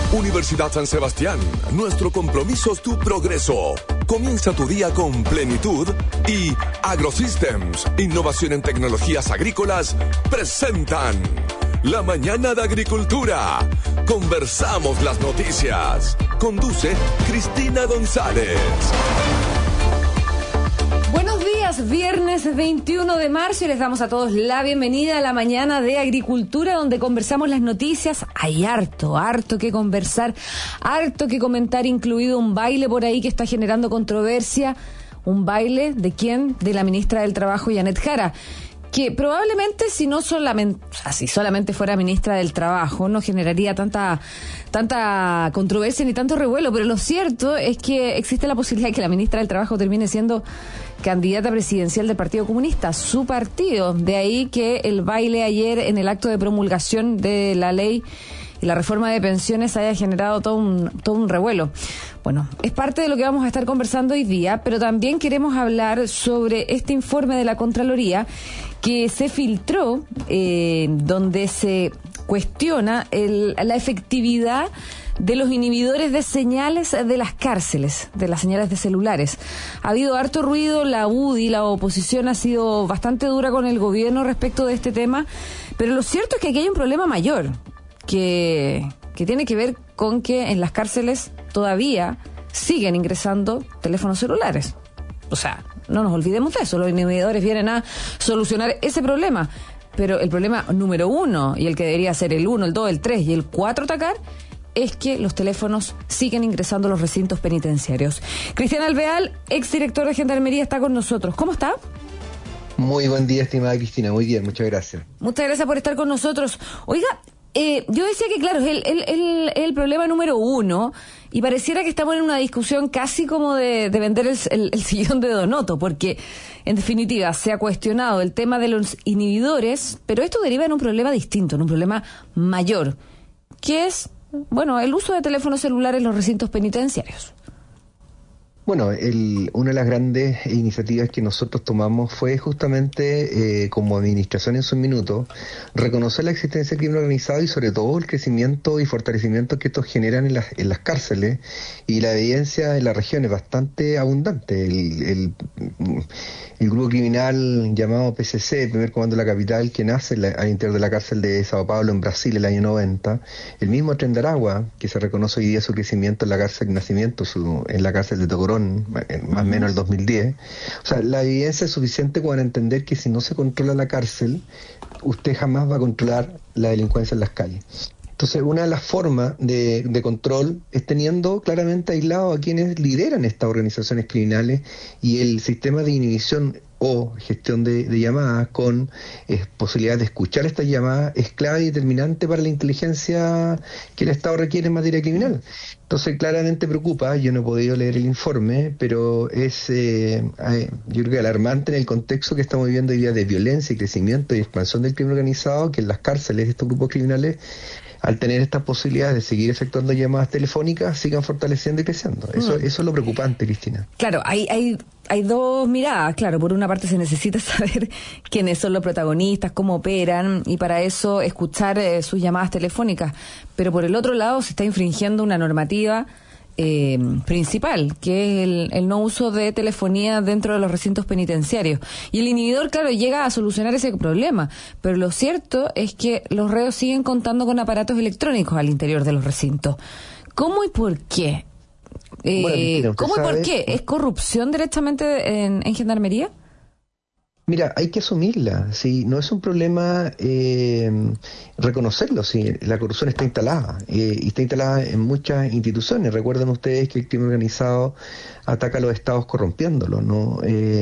Universidad San Sebastián, nuestro compromiso es tu progreso. Comienza tu día con plenitud y AgroSystems, innovación en tecnologías agrícolas, presentan La Mañana de Agricultura. Conversamos las noticias. Conduce Cristina González. Buenos días, viernes 21 de marzo y les damos a todos la bienvenida a La Mañana de Agricultura, donde conversamos las noticias. Hay harto que conversar, harto que comentar, incluido un baile por ahí que está generando controversia. ¿Un baile de quién? De la ministra del Trabajo, Janet Jara, que probablemente si solamente fuera ministra del Trabajo no generaría tanta controversia ni tanto revuelo, pero lo cierto es que existe la posibilidad de que la ministra del Trabajo termine siendo candidata presidencial del Partido Comunista, su partido. De ahí que el baile ayer en el acto de promulgación de la ley y la reforma de pensiones haya generado todo un revuelo. Bueno, es parte de lo que vamos a estar conversando hoy día, pero también queremos hablar sobre este informe de la Contraloría que se filtró, donde se cuestiona la efectividad de los inhibidores de señales de las cárceles, de las señales de celulares. Ha habido harto ruido, la UDI, la oposición ha sido bastante dura con el gobierno respecto de este tema, pero lo cierto es que aquí hay un problema mayor, que tiene que ver con que en las cárceles todavía siguen ingresando teléfonos celulares. O sea, no nos olvidemos de eso, los inhibidores vienen a solucionar ese problema, pero el problema número uno, y el que debería ser el 1, el 2, el 3 y el 4 atacar, es que los teléfonos siguen ingresando a los recintos penitenciarios. Cristian Alvear, exdirector de Gendarmería, está con nosotros. ¿Cómo está? Muy buen día, estimada Cristina. Muy bien, muchas gracias. Muchas gracias por estar con nosotros. Oiga, yo decía que, claro, es el problema número uno, y pareciera que estamos en una discusión casi como de vender el sillón de Donoto, porque, en definitiva, se ha cuestionado el tema de los inhibidores, pero esto deriva en un problema distinto, en un problema mayor, que es, bueno, el uso de teléfonos celulares en los recintos penitenciarios. Bueno, una de las grandes iniciativas que nosotros tomamos fue justamente, como administración en su minuto, reconocer la existencia del crimen organizado y sobre todo el crecimiento y fortalecimiento que estos generan en las cárceles, y la evidencia en la región es bastante abundante. El grupo criminal llamado PCC, el primer comando de la capital, que nace al interior de la cárcel de Sao Paulo en Brasil el año 90, el mismo Tren de Aragua, que se reconoce hoy día su crecimiento en la cárcel de nacimiento, en la cárcel de Tocorón, más o menos el 2010. O sea, la evidencia es suficiente para entender que si no se controla la cárcel, usted jamás va a controlar la delincuencia en las calles. Entonces, una de las formas de control es teniendo claramente aislado a quienes lideran estas organizaciones criminales, y el sistema de inhibición o gestión de llamadas con posibilidad de escuchar estas llamadas es clave y determinante para la inteligencia que el Estado requiere en materia criminal. Entonces, claramente preocupa. Yo no he podido leer el informe, pero es yo creo que alarmante en el contexto que estamos viviendo hoy día de violencia y crecimiento y expansión del crimen organizado, que en las cárceles de estos grupos criminales, al tener estas posibilidades de seguir efectuando llamadas telefónicas, sigan fortaleciendo y creciendo. Eso es lo preocupante, Cristina. Claro, hay dos miradas. Claro, por una parte se necesita saber quiénes son los protagonistas, cómo operan, y para eso escuchar sus llamadas telefónicas. Pero por el otro lado se está infringiendo una normativa principal, que es el no uso de telefonía dentro de los recintos penitenciarios. Y el inhibidor, claro, llega a solucionar ese problema, pero lo cierto es que los reos siguen contando con aparatos electrónicos al interior de los recintos. ¿Cómo y por qué? ¿Cómo y por qué? ¿Es corrupción directamente en Gendarmería? Mira, hay que asumirla, sí, no es un problema reconocerlo, sí, la corrupción está instalada, y está instalada en muchas instituciones. Recuerden ustedes que el crimen organizado ataca a los estados corrompiéndolos, ¿no?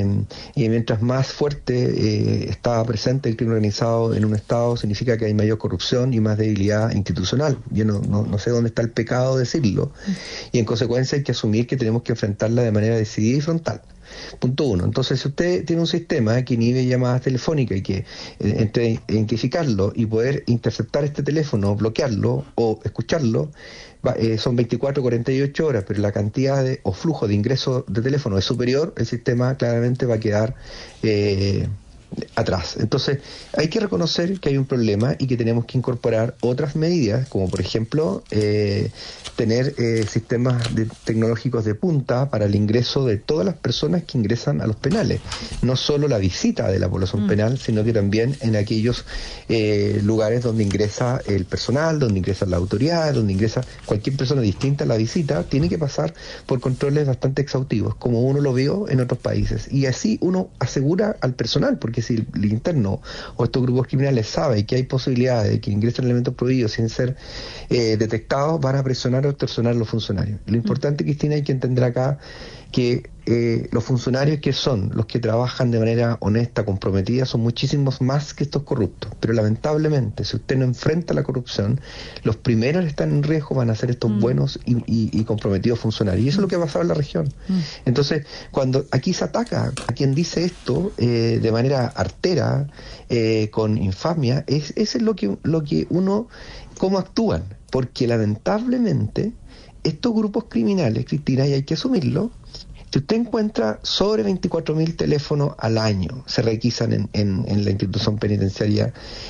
Y mientras más fuerte está presente el crimen organizado en un estado, significa que hay mayor corrupción y más debilidad institucional. Yo no sé dónde está el pecado de decirlo, y en consecuencia hay que asumir que tenemos que enfrentarla de manera decidida y frontal. Punto uno. Entonces, si usted tiene un sistema que inhibe llamadas telefónicas y que entre identificarlo y poder interceptar este teléfono, bloquearlo o escucharlo, son 24 o 48 horas, pero la cantidad o flujo de ingreso de teléfono es superior, el sistema claramente va a quedar atrás. Entonces, hay que reconocer que hay un problema y que tenemos que incorporar otras medidas, como por ejemplo, tener sistemas tecnológicos de punta para el ingreso de todas las personas que ingresan a los penales. No solo la visita de la población penal, sino que también en aquellos lugares donde ingresa el personal, donde ingresan las autoridades, donde ingresa cualquier persona distinta a la visita, tiene que pasar por controles bastante exhaustivos, como uno lo vio en otros países. Y así uno asegura al personal, porque si el interno o estos grupos criminales saben que hay posibilidades de que ingresen elementos prohibidos sin ser detectados, van a presionar o extorsionar a los funcionarios. Lo importante, Cristina, hay que entender acá que los funcionarios que son los que trabajan de manera honesta, comprometida, son muchísimos más que estos corruptos. Pero lamentablemente, si usted no enfrenta la corrupción, los primeros que están en riesgo van a ser estos buenos y comprometidos funcionarios. Y eso es lo que ha pasado en la región. Entonces, cuando aquí se ataca a quien dice esto de manera artera, con infamia, eso es lo que uno, cómo actúan. Porque lamentablemente, estos grupos criminales, Cristina, y hay que asumirlo, si usted encuentra sobre 24.000 teléfonos al año, se requisan en la institución penitenciaria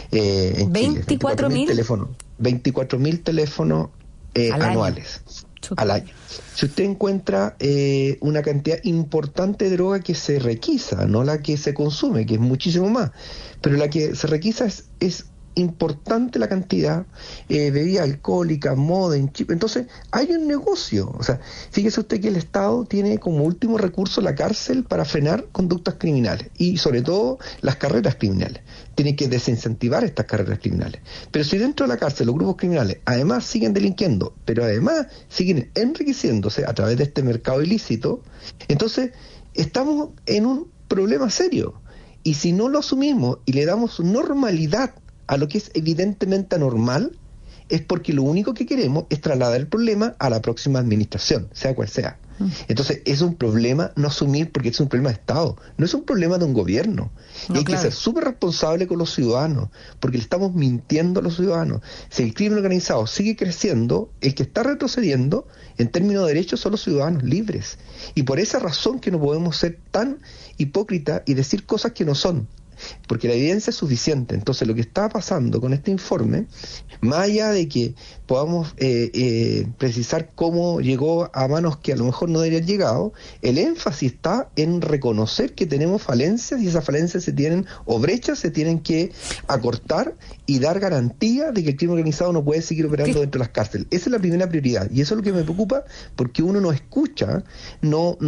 en Chile. 24.000 teléfonos. 24.000 teléfonos anuales. Al año. Si usted encuentra una cantidad importante de droga que se requisa, no la que se consume, que es muchísimo más, pero la que se requisa es importante la cantidad, bebida alcohólica, moda, chip. Entonces hay un negocio. O sea, fíjese usted que el Estado tiene como último recurso la cárcel para frenar conductas criminales y sobre todo las carreras criminales. Tiene que desincentivar estas carreras criminales. Pero si dentro de la cárcel los grupos criminales además siguen delinquiendo, pero además siguen enriqueciéndose a través de este mercado ilícito, entonces estamos en un problema serio. Y si no lo asumimos y le damos normalidad a lo que es evidentemente anormal, es porque lo único que queremos es trasladar el problema a la próxima administración, sea cual sea. Entonces es un problema no asumir, porque es un problema de Estado, no es un problema de un gobierno. Y hay que ser súper responsable con los ciudadanos, porque le estamos mintiendo a los ciudadanos. Si el crimen organizado sigue creciendo, el que está retrocediendo en términos de derechos son los ciudadanos libres. Y por esa razón que no podemos ser tan hipócritas y decir cosas que no son, porque la evidencia es suficiente. Entonces lo que está pasando con este informe, más allá de que podamos precisar cómo llegó a manos que a lo mejor no deberían llegado, el énfasis está en reconocer que tenemos falencias y esas falencias se tienen, o brechas se tienen que acortar y dar garantía de que el crimen organizado no puede seguir operando dentro de las cárceles. Esa es la primera prioridad y eso es lo que me preocupa, porque uno no escucha, no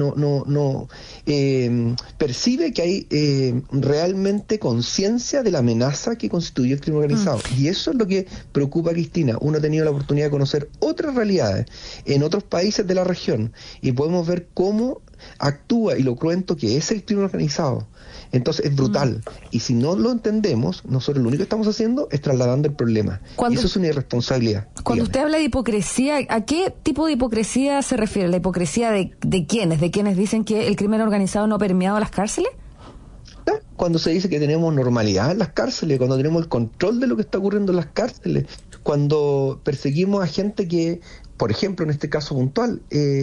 percibe que hay realmente conciencia de la amenaza que constituye el crimen organizado. Y eso es lo que preocupa a Cristina. Uno ha tenido la oportunidad de conocer otras realidades en otros países de la región y podemos ver cómo actúa y lo cruento que es el crimen organizado. Entonces es brutal. Y si no lo entendemos, nosotros lo único que estamos haciendo es trasladando el problema. Y eso es una irresponsabilidad. Cuando usted habla de hipocresía, ¿a qué tipo de hipocresía se refiere? ¿La hipocresía de quiénes? ¿De quienes dicen que el crimen organizado no ha permeado las cárceles? Cuando se dice que tenemos normalidad en las cárceles, cuando tenemos el control de lo que está ocurriendo en las cárceles, cuando perseguimos a gente que, por ejemplo, en este caso puntual,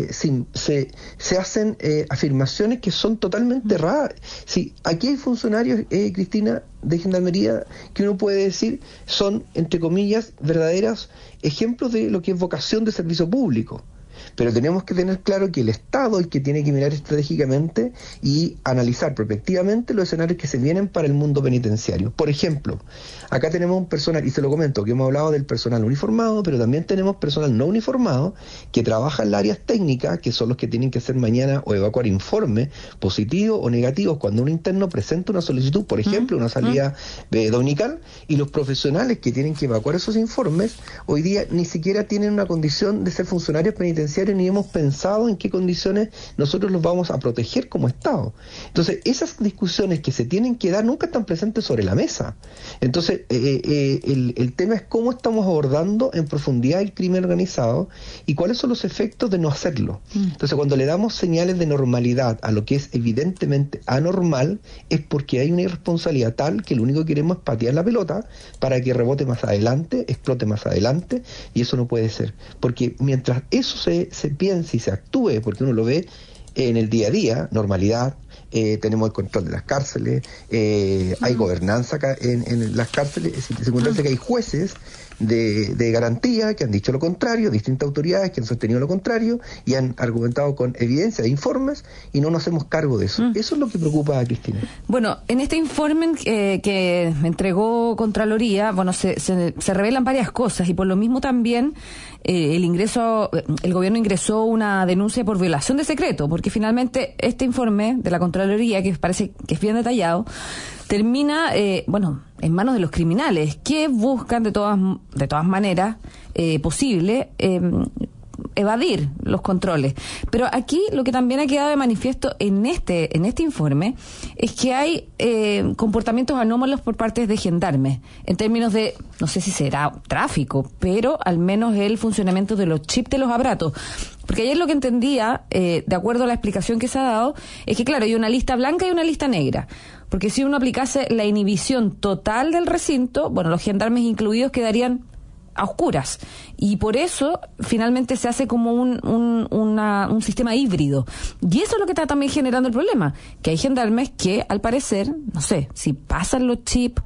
se hacen afirmaciones que son totalmente erradas. Sí, aquí hay funcionarios, Cristina, de Gendarmería, que uno puede decir son, entre comillas, verdaderos ejemplos de lo que es vocación de servicio público. Pero tenemos que tener claro que el Estado es el que tiene que mirar estratégicamente y analizar prospectivamente los escenarios que se vienen para el mundo penitenciario. Por ejemplo, acá tenemos un personal, y se lo comento, que hemos hablado del personal uniformado, pero también tenemos personal no uniformado que trabaja en las áreas técnicas, que son los que tienen que hacer mañana o evacuar informes positivos o negativos cuando un interno presenta una solicitud, por ejemplo, una salida dominical, y los profesionales que tienen que evacuar esos informes hoy día ni siquiera tienen una condición de ser funcionarios penitenciarios, ni hemos pensado en qué condiciones nosotros los vamos a proteger como Estado. Entonces, esas discusiones que se tienen que dar nunca están presentes sobre la mesa. Entonces, el tema es cómo estamos abordando en profundidad el crimen organizado y cuáles son los efectos de no hacerlo. Entonces, cuando le damos señales de normalidad a lo que es evidentemente anormal, es porque hay una irresponsabilidad tal que lo único que queremos es patear la pelota para que rebote más adelante, explote más adelante, y eso no puede ser. Porque mientras eso se piense y se actúe, porque uno lo ve en el día a día, normalidad. Tenemos el control de las cárceles, hay gobernanza acá en las cárceles, se encuentra que hay jueces de garantía que han dicho lo contrario, distintas autoridades que han sostenido lo contrario y han argumentado con evidencia e informes y no nos hacemos cargo de eso. Eso es lo que preocupa a Cristina. Bueno, en este informe que me entregó Contraloría, bueno, se revelan varias cosas y por lo mismo también el gobierno ingresó una denuncia por violación de secreto, porque finalmente este informe de la Contraloría, que parece que es bien detallado, termina, en manos de los criminales, que buscan de todas maneras posible evadir los controles. Pero aquí lo que también ha quedado de manifiesto en este informe es que hay comportamientos anómalos por parte de gendarmes, en términos de, no sé si será tráfico, pero al menos el funcionamiento de los chips de los aparatos. Porque ayer lo que entendía, de acuerdo a la explicación que se ha dado, es que claro, hay una lista blanca y una lista negra. Porque si uno aplicase la inhibición total del recinto, bueno, los gendarmes incluidos quedarían a oscuras. Y por eso, finalmente, se hace como un sistema híbrido. Y eso es lo que está también generando el problema. Que hay gendarmes que, al parecer, no sé, si pasan los chips,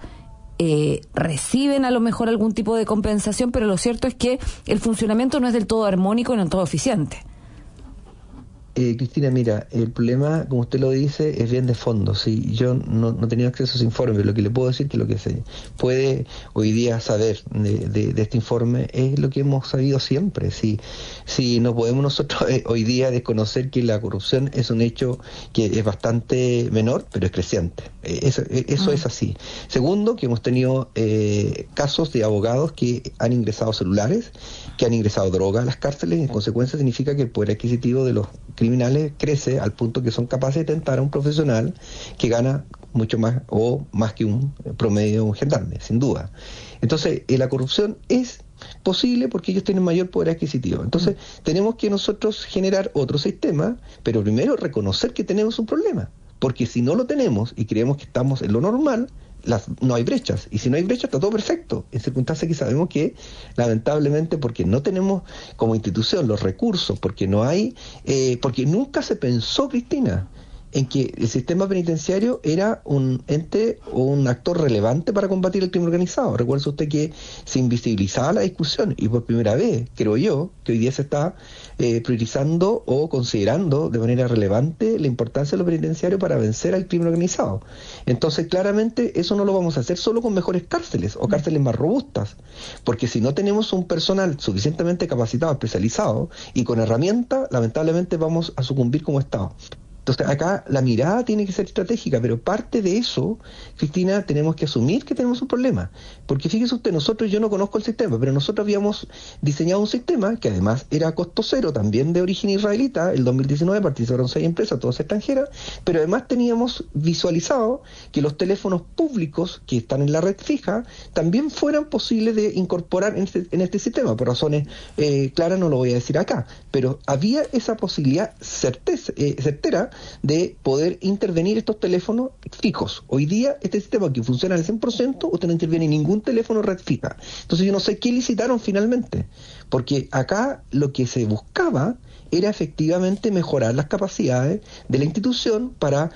reciben a lo mejor algún tipo de compensación, pero lo cierto es que el funcionamiento no es del todo armónico y no del todo eficiente. Cristina, mira, el problema, como usted lo dice, es bien de fondo. Sí, yo no he tenido acceso a ese informe, pero lo que le puedo decir que lo que se puede hoy día saber de este informe es lo que hemos sabido siempre. Si no podemos nosotros hoy día desconocer que la corrupción es un hecho que es bastante menor, pero es creciente. Eso es así. Segundo, que hemos tenido casos de abogados que han ingresado celulares, que han ingresado droga a las cárceles, y en consecuencia significa que el poder adquisitivo de los criminales crece al punto que son capaces de tentar a un profesional que gana mucho más o más que un promedio de un gendarme, sin duda. Entonces, la corrupción es posible porque ellos tienen mayor poder adquisitivo. Entonces, tenemos que nosotros generar otro sistema, pero primero reconocer que tenemos un problema, porque si no lo tenemos y creemos que estamos en lo normal, no hay brechas, y si no hay brechas está todo perfecto, en circunstancias que sabemos que lamentablemente, porque no tenemos como institución los recursos, porque no hay, porque nunca se pensó, Cristina, en que el sistema penitenciario era un ente o un actor relevante para combatir el crimen organizado. Recuerde usted que se invisibilizaba la discusión y por primera vez, creo yo, que hoy día se está priorizando o considerando de manera relevante la importancia de lo penitenciario para vencer al crimen organizado. Entonces, claramente, eso no lo vamos a hacer solo con mejores cárceles o cárceles más robustas, porque si no tenemos un personal suficientemente capacitado, especializado y con herramientas, lamentablemente vamos a sucumbir como Estado. Entonces, acá la mirada tiene que ser estratégica, pero parte de eso, Cristina, tenemos que asumir que tenemos un problema. Porque fíjese usted, yo no conozco el sistema, pero nosotros habíamos diseñado un sistema que además era a costo cero, también de origen israelita. El 2019 participaron 6 empresas, todas extranjeras, pero además teníamos visualizado que los teléfonos públicos que están en la red fija también fueran posibles de incorporar en este sistema. Por razones claras no lo voy a decir acá, pero había esa posibilidad certera de poder intervenir estos teléfonos fijos. Hoy día, este sistema que funciona al 100%, usted no interviene ningún teléfono red fija. Entonces yo no sé qué licitaron finalmente, porque acá lo que se buscaba era efectivamente mejorar las capacidades de la institución para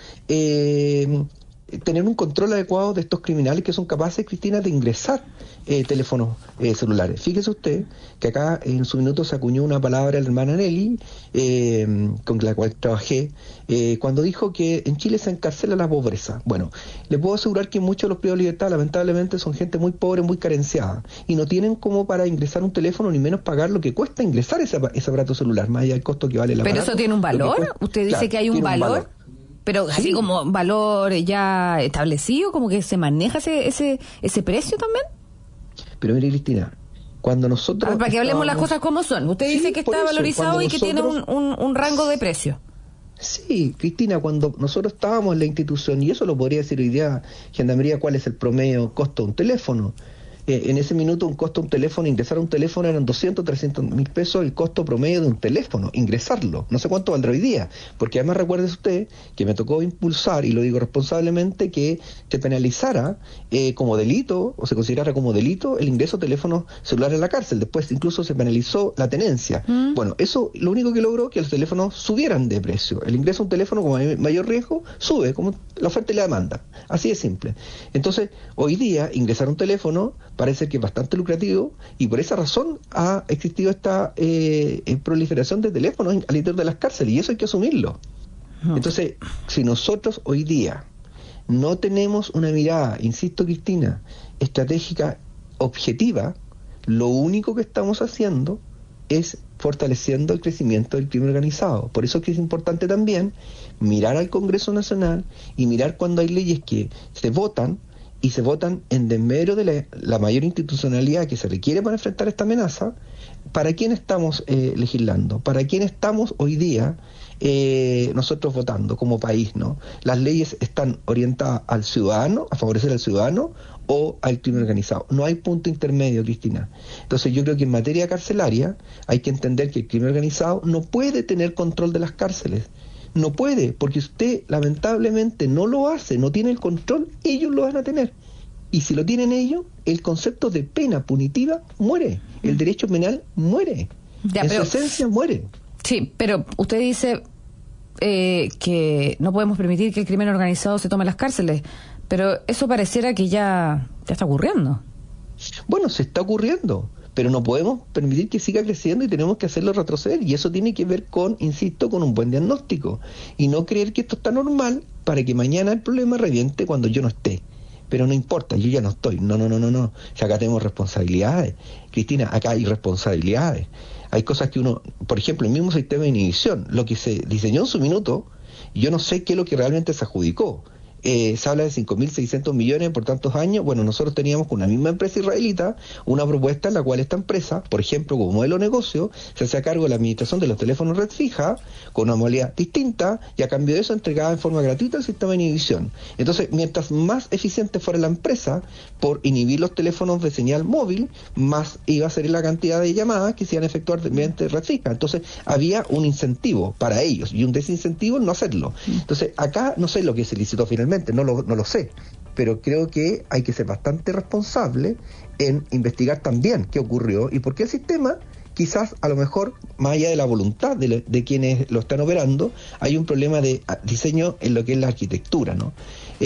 tener un control adecuado de estos criminales que son capaces, Cristina, de ingresar teléfonos celulares. Fíjese usted que acá en su minuto se acuñó una palabra la hermana Nelly, con la cual trabajé, cuando dijo que en Chile se encarcela la pobreza. Bueno, le puedo asegurar que muchos de los privados de libertad lamentablemente son gente muy pobre, muy carenciada, y no tienen como para ingresar un teléfono, ni menos pagar lo que cuesta ingresar ese aparato celular, más allá del costo que vale el aparato. ¿Pero eso tiene un valor? ¿Usted dice que hay un valor? Pero así sí, como valor ya establecido, como que se maneja ese precio también. Pero mire, Cristina, cuando nosotros... para que hablemos las cosas como son. Usted dice que está valorizado y que tiene un rango de precio. Sí, Cristina, cuando nosotros estábamos en la institución, y eso lo podría decir hoy día Gendarmería, cuál es el promedio costo de un teléfono, En ese minuto un costo de un teléfono, ingresar un teléfono eran 200, 300 mil pesos el costo promedio de un teléfono, ingresarlo. No sé cuánto valdrá hoy día, porque además recuerde usted que me tocó impulsar, y lo digo responsablemente, que se penalizara como delito, o se considerara como delito, el ingreso de teléfonos celulares en la cárcel. Después incluso se penalizó la tenencia. Bueno, eso lo único que logró que los teléfonos subieran de precio. El ingreso de un teléfono como mayor riesgo sube, como la oferta y la demanda. Así de simple. Entonces, hoy día ingresar un teléfono parece que es bastante lucrativo, y por esa razón ha existido esta proliferación de teléfonos al interior de las cárceles, y eso hay que asumirlo. Entonces, si nosotros hoy día no tenemos una mirada, insisto, Cristina, estratégica objetiva, lo único que estamos haciendo es fortaleciendo el crecimiento del crimen organizado. Por eso es que es importante también mirar al Congreso Nacional y mirar cuando hay leyes que se votan, y se votan en desmedro de la mayor institucionalidad que se requiere para enfrentar esta amenaza. ¿Para quién estamos legislando? ¿Para quién estamos hoy día nosotros votando como país, ¿no? Las leyes están orientadas al ciudadano, a favorecer al ciudadano, o al crimen organizado. No hay punto intermedio, Cristina. Entonces yo creo que en materia carcelaria hay que entender que el crimen organizado no puede tener control de las cárceles. No puede, porque usted lamentablemente no lo hace, no tiene el control, ellos lo van a tener. Y si lo tienen ellos, el concepto de pena punitiva muere, el derecho penal muere, su esencia muere. Sí, pero usted dice que no podemos permitir que el crimen organizado se tome las cárceles, pero eso pareciera que ya está ocurriendo. Bueno, se está ocurriendo, pero no podemos permitir que siga creciendo y tenemos que hacerlo retroceder, y eso tiene que ver con, insisto, con un buen diagnóstico, y no creer que esto está normal para que mañana el problema reviente cuando yo no esté. Pero no importa, yo ya no estoy. No. Si acá tenemos responsabilidades, Cristina, acá hay responsabilidades. Hay cosas que uno, por ejemplo, el mismo sistema de inhibición, lo que se diseñó en su minuto, yo no sé qué es lo que realmente se adjudicó. Se habla de 5.600 millones por tantos años. Bueno, nosotros teníamos con una misma empresa israelita una propuesta en la cual esta empresa, por ejemplo, como modelo de negocio, se hacía cargo de la administración de los teléfonos red fija con una modalidad distinta, y a cambio de eso entregaba en forma gratuita el sistema de inhibición. Entonces, mientras más eficiente fuera la empresa por inhibir los teléfonos de señal móvil, más iba a ser la cantidad de llamadas que se iban a efectuar mediante red fija. Entonces, había un incentivo para ellos y un desincentivo en no hacerlo. Entonces, acá no sé lo que se licitó finalmente. No lo sé, pero creo que hay que ser bastante responsable en investigar también qué ocurrió y por qué el sistema, quizás a lo mejor, más allá de la voluntad de quienes lo están operando, hay un problema de diseño en lo que es la arquitectura, ¿no?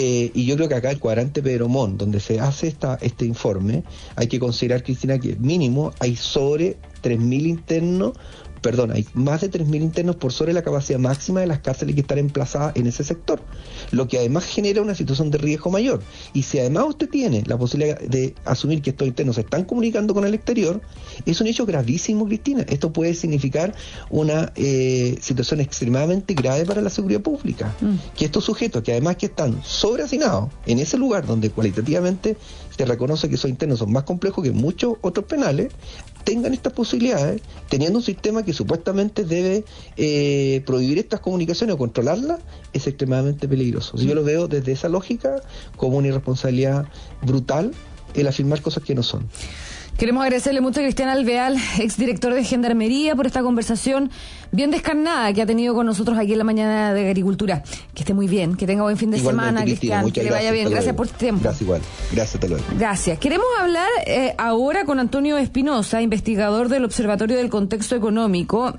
Y yo creo que acá el cuadrante Pedro Montt, donde se hace este informe, hay que considerar, Cristina, que mínimo hay sobre 3.000 internos, hay más de 3.000 internos por sobre la capacidad máxima de las cárceles que están emplazadas en ese sector, lo que además genera una situación de riesgo mayor. Y si además usted tiene la posibilidad de asumir que estos internos se están comunicando con el exterior, es un hecho gravísimo, Cristina. Esto puede significar una situación extremadamente grave para la seguridad pública. Que estos sujetos, que además que están sobreasignados en ese lugar donde cualitativamente se reconoce que esos internos son más complejos que muchos otros penales, tengan estas posibilidades, teniendo un sistema que supuestamente debe prohibir estas comunicaciones o controlarlas, es extremadamente peligroso. Yo lo veo desde esa lógica como una irresponsabilidad brutal el afirmar cosas que no son. Queremos agradecerle mucho a Cristian Alvear, exdirector de Gendarmería, por esta conversación bien descarnada que ha tenido con nosotros aquí en la mañana de Agricultura. Que esté muy bien, que tenga buen fin de semana, Cristian, que le vaya bien. Gracias por tu tiempo. Gracias igual. Gracias, hasta luego. Gracias. Queremos hablar ahora con Antonio Espinosa, investigador del Observatorio del Contexto Económico,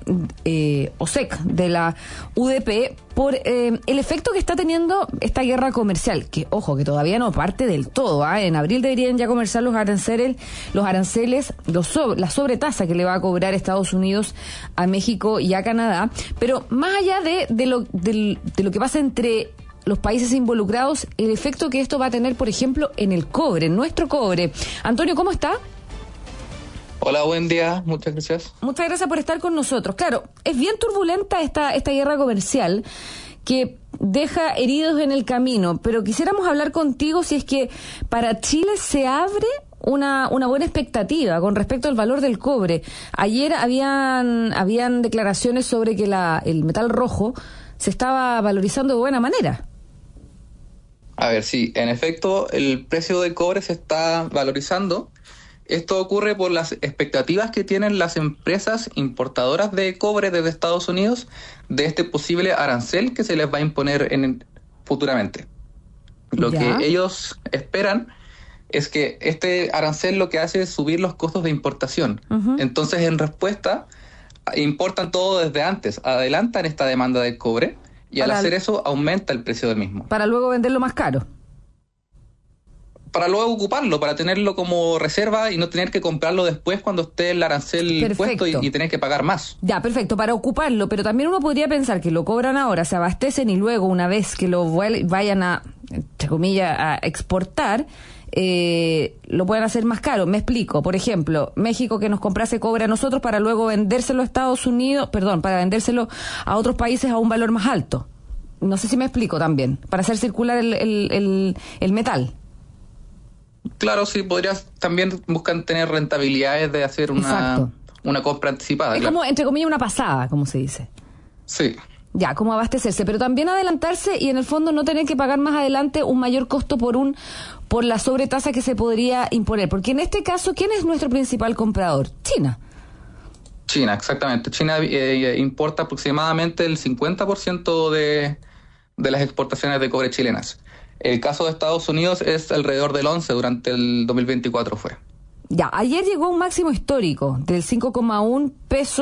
OSEC, de la UDP, por el efecto que está teniendo esta guerra comercial, que, ojo, que todavía no parte del todo. En abril deberían ya comenzar los aranceles, la sobretasa que le va a cobrar Estados Unidos a México y a Canadá. Pero más allá de lo que pasa entre los países involucrados, el efecto que esto va a tener, por ejemplo, en el cobre, en nuestro cobre. Antonio, ¿cómo está? Hola, buen día, muchas gracias. Muchas gracias por estar con nosotros. Claro, es bien turbulenta esta guerra comercial que deja heridos en el camino, pero quisiéramos hablar contigo si es que para Chile se abre una buena expectativa con respecto al valor del cobre. Ayer habían declaraciones sobre que el metal rojo se estaba valorizando de buena manera. A ver, sí, en efecto, el precio del cobre se está valorizando. esto ocurre por las expectativas que tienen las empresas importadoras de cobre desde Estados Unidos de este posible arancel que se les va a imponer futuramente. Lo que ellos esperan es que este arancel lo que hace es subir los costos de importación. Entonces, en respuesta, importan todo desde antes, adelantan esta demanda del cobre y al hacer eso aumenta el precio del mismo. Para luego venderlo más caro. Para luego ocuparlo, para tenerlo como reserva y no tener que comprarlo después cuando esté el arancel puesto y tener que pagar más. Ya, perfecto, para ocuparlo, pero también uno podría pensar que lo cobran ahora, se abastecen y luego una vez que lo vayan a, entre comillas, a exportar, lo pueden hacer más caro. Me explico, por ejemplo, México que nos comprase cobre a nosotros para luego vendérselo a Estados Unidos, para vendérselo a otros países a un valor más alto. No sé si me explico también, para hacer circular el metal. Claro, sí, también buscan tener rentabilidades de hacer una compra anticipada. Es como, entre comillas, una pasada, como se dice. Sí. Ya, como abastecerse, pero también adelantarse y en el fondo no tener que pagar más adelante un mayor costo por la sobretasa que se podría imponer. Porque en este caso, ¿quién es nuestro principal comprador? China. China, exactamente. China importa aproximadamente el 50% de las exportaciones de cobre chilenas. El caso de Estados Unidos es alrededor del 11% durante el 2024 fue. Ya, ayer llegó a un máximo histórico del 5,1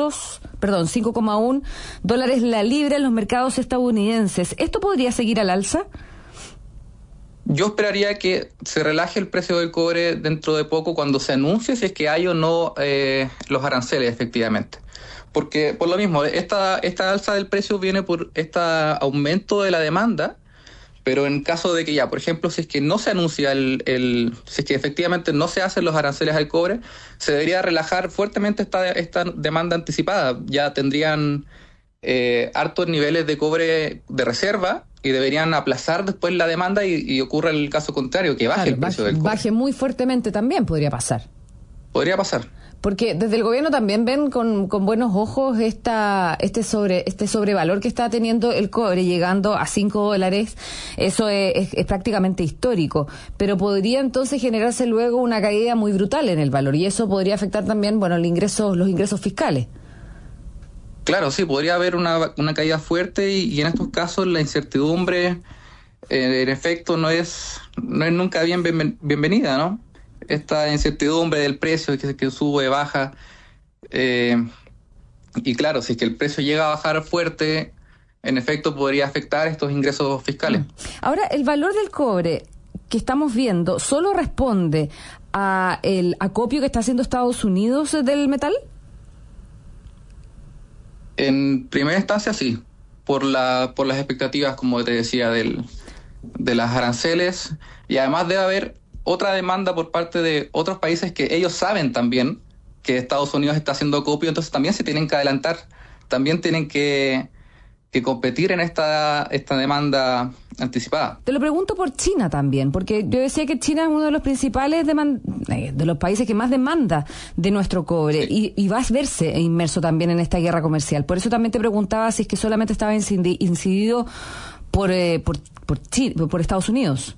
dólares la libra en los mercados estadounidenses. ¿Esto podría seguir al alza? Yo esperaría que se relaje el precio del cobre dentro de poco cuando se anuncie si es que hay o no los aranceles efectivamente. Porque por lo mismo, esta alza del precio viene por este aumento de la demanda. Pero en caso de que ya, por ejemplo, si es que no se anuncia si es que efectivamente no se hacen los aranceles al cobre, se debería relajar fuertemente esta demanda anticipada. Ya tendrían hartos niveles de cobre de reserva y deberían aplazar después la demanda y ocurre el caso contrario, que baje el precio del cobre. Baje muy fuertemente también podría pasar. Podría pasar. Porque desde el gobierno también ven con buenos ojos este sobrevalor que está teniendo el cobre, llegando a $5. Eso es prácticamente histórico. Pero podría entonces generarse luego una caída muy brutal en el valor y eso podría afectar también, los ingresos fiscales. Claro, sí, podría haber una caída fuerte y en estos casos la incertidumbre, en efecto, no es nunca bienvenida, ¿no? Esta incertidumbre del precio que sube, baja, y claro, si es que el precio llega a bajar fuerte, en efecto podría afectar estos ingresos fiscales. Ahora, el valor del cobre que estamos viendo, ¿solo responde a el acopio que está haciendo Estados Unidos del metal? En primera instancia sí, por las expectativas, como te decía, de las aranceles, y además debe haber otra demanda por parte de otros países que ellos saben también que Estados Unidos está haciendo acopio, entonces también se tienen que adelantar, también tienen que competir en esta demanda anticipada. Te lo pregunto por China también, porque yo decía que China es uno de los principales de los países que más demanda de nuestro cobre, sí. y va a verse inmerso también en esta guerra comercial. Por eso también te preguntaba si es que solamente estaba incidido por Estados Unidos.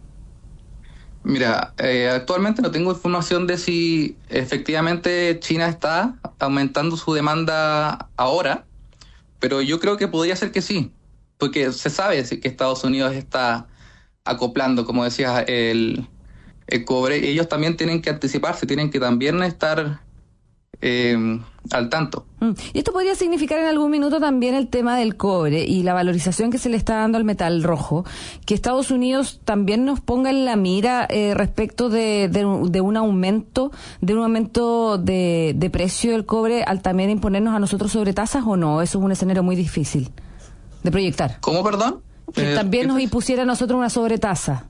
Mira, actualmente no tengo información de si efectivamente China está aumentando su demanda ahora, pero yo creo que podría ser que sí, porque se sabe que Estados Unidos está acoplando, como decías, el cobre, y ellos también tienen que anticiparse, tienen que también estar al tanto. Y esto podría significar en algún minuto también el tema del cobre y la valorización que se le está dando al metal rojo, que Estados Unidos también nos ponga en la mira respecto de un aumento de precio del cobre al también imponernos a nosotros sobretasas, ¿o no? Eso es un escenario muy difícil de proyectar. ¿Cómo, perdón? Que también nos impusiera a nosotros una sobretasa.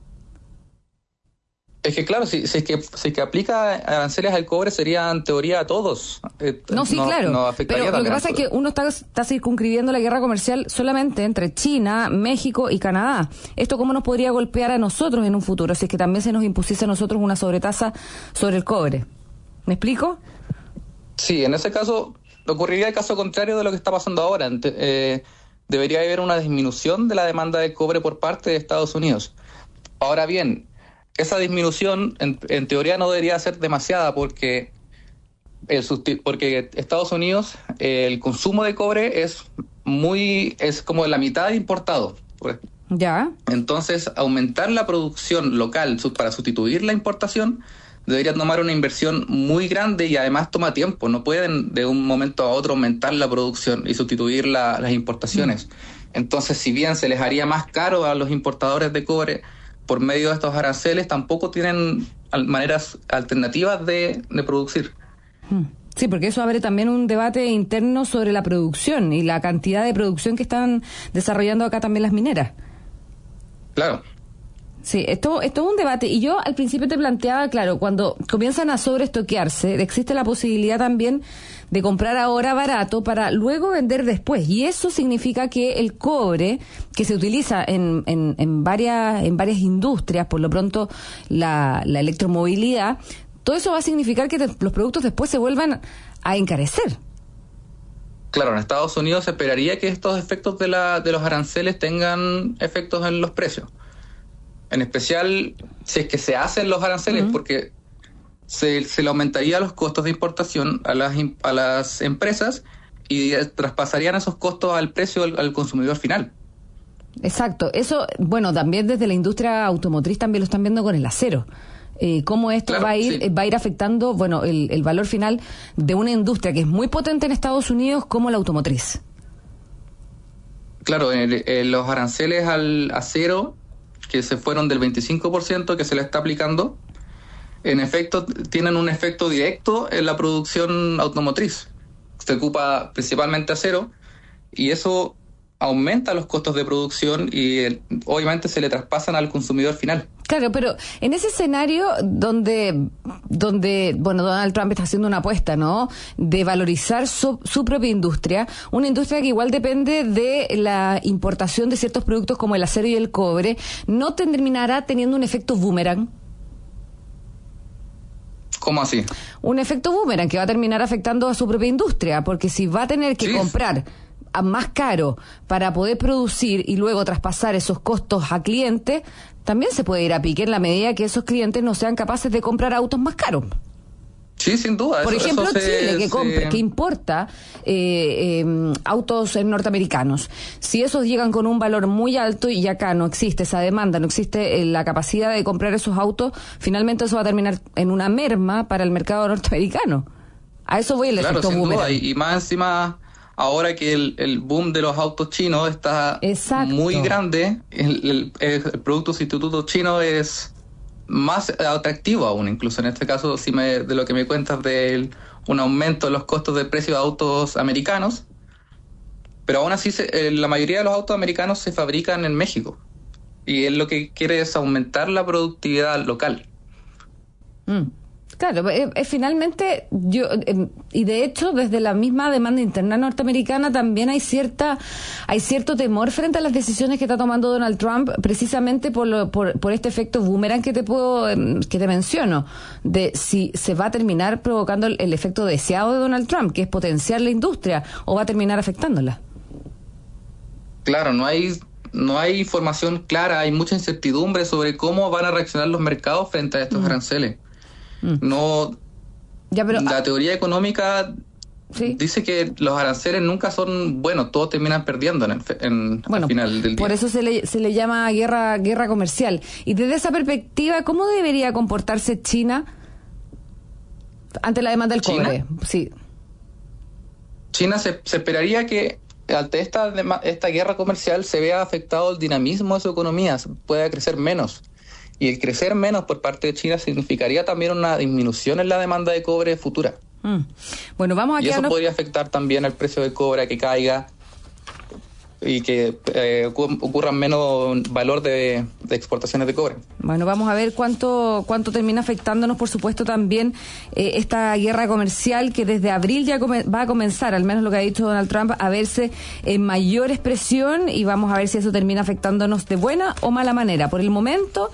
Es que claro, si es que aplica aranceles al cobre sería en teoría a todos. Claro. No pero lo que pasa es que uno está circunscribiendo la guerra comercial solamente entre China, México y Canadá. ¿Esto cómo nos podría golpear a nosotros en un futuro si es que también se nos impusiese a nosotros una sobretasa sobre el cobre? ¿Me explico? Sí, en ese caso ocurriría el caso contrario de lo que está pasando ahora. Debería haber una disminución de la demanda de cobre por parte de Estados Unidos. Ahora bien, esa disminución en teoría no debería ser demasiada porque Estados Unidos el consumo de cobre es como la mitad importado. Ya. Entonces, aumentar la producción local para sustituir la importación debería tomar una inversión muy grande y además toma tiempo. No pueden de un momento a otro aumentar la producción y sustituir las importaciones. Entonces, si bien se les haría más caro a los importadores de cobre por medio de estos aranceles, tampoco tienen maneras alternativas de producir. Sí, porque eso abre también un debate interno sobre la producción y la cantidad de producción que están desarrollando acá también las mineras. Claro. Sí, esto es un debate. Y yo al principio te planteaba, claro, cuando comienzan a sobreestoquearse, existe la posibilidad también de comprar ahora barato para luego vender después. Y eso significa que el cobre, que se utiliza en varias industrias, por lo pronto la electromovilidad, todo eso va a significar que los productos después se vuelvan a encarecer. Claro, en Estados Unidos se esperaría que estos efectos de los aranceles tengan efectos en los precios. En especial si es que se hacen los aranceles, porque se le aumentaría los costos de importación a las empresas y traspasarían esos costos al precio al consumidor final. Exacto. Eso, bueno, también desde la industria automotriz también lo están viendo con el acero. Cómo esto claro, va a ir afectando, bueno, el valor final de una industria que es muy potente en Estados Unidos como la automotriz. Claro, los aranceles al acero que se fueron del 25% que se le está aplicando, en efecto tienen un efecto directo en la producción automotriz. Se ocupa principalmente acero y eso aumenta los costos de producción y obviamente se le traspasan al consumidor final. Claro, pero en ese escenario donde bueno, Donald Trump está haciendo una apuesta, ¿no?, de valorizar su propia industria, una industria que igual depende de la importación de ciertos productos como el acero y el cobre, ¿no terminará teniendo un efecto boomerang? ¿Cómo así? Un efecto boomerang que va a terminar afectando a su propia industria, porque si va a tener que comprar a más caro para poder producir y luego traspasar esos costos a clientes, también se puede ir a pique en la medida que esos clientes no sean capaces de comprar autos más caros. Sí, sin duda. Por ejemplo, Chile, que importa autos norteamericanos. Si esos llegan con un valor muy alto y acá no existe esa demanda, no existe la capacidad de comprar esos autos, finalmente eso va a terminar en una merma para el mercado norteamericano. A eso voy el efecto boomerang. Duda. Y más encima, ahora que el boom de los autos chinos está muy grande, el producto sustituto chino es más atractivo aún, incluso en este caso, de lo que me cuentas de un aumento en los costos de precio de autos americanos, pero aún así la mayoría de los autos americanos se fabrican en México y él lo que quiere es aumentar la productividad local. Claro, finalmente y de hecho desde la misma demanda interna norteamericana también hay cierto temor frente a las decisiones que está tomando Donald Trump, precisamente por este efecto boomerang que te menciono, de si se va a terminar provocando el efecto deseado de Donald Trump, que es potenciar la industria, o va a terminar afectándola. Claro, no hay información clara, hay mucha incertidumbre sobre cómo van a reaccionar los mercados frente a estos aranceles. No, la teoría económica dice que los aranceles nunca son buenos, todos terminan perdiendo al final del día. Por eso se le llama guerra comercial. Y desde esa perspectiva, ¿cómo debería comportarse China ante la demanda del cobre? Sí. China se esperaría que ante esta guerra comercial se vea afectado el dinamismo de su economía, pueda crecer menos. Y el crecer menos por parte de China significaría también una disminución en la demanda de cobre futura. Bueno, vamos a eso podría afectar también al precio del cobre, a que caiga y que ocurra menos valor de exportaciones de cobre. Bueno, vamos a ver cuánto termina afectándonos, por supuesto, también esta guerra comercial que desde abril ya va a comenzar, al menos lo que ha dicho Donald Trump, a verse en mayor expresión, y vamos a ver si eso termina afectándonos de buena o mala manera. Por el momento